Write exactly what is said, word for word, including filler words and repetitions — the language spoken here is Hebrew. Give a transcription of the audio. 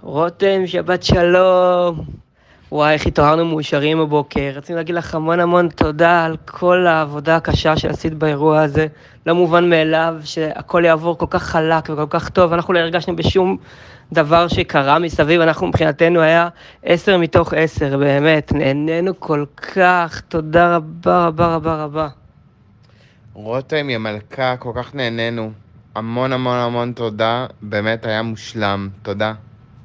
רותם, שבת שלום. וואי, איך התעוררנו מאושרים בבוקר. רצינו להגיד לך המון המון תודה על כל העבודה הקשה שעשית באירוע הזה. לא מובן מאליו שהכל יעבור כל כך חלק וכל כך טוב. אנחנו לא הרגשנו בשום דבר שקרה מסביב. אנחנו מבחינתנו היה עשר מתוך עשר, באמת. נהנינו כל כך. תודה רבה רבה רבה רבה. רותם, יא מלכה, כל כך נהנינו. המון המון המון תודה, באמת היה מושלם. תודה.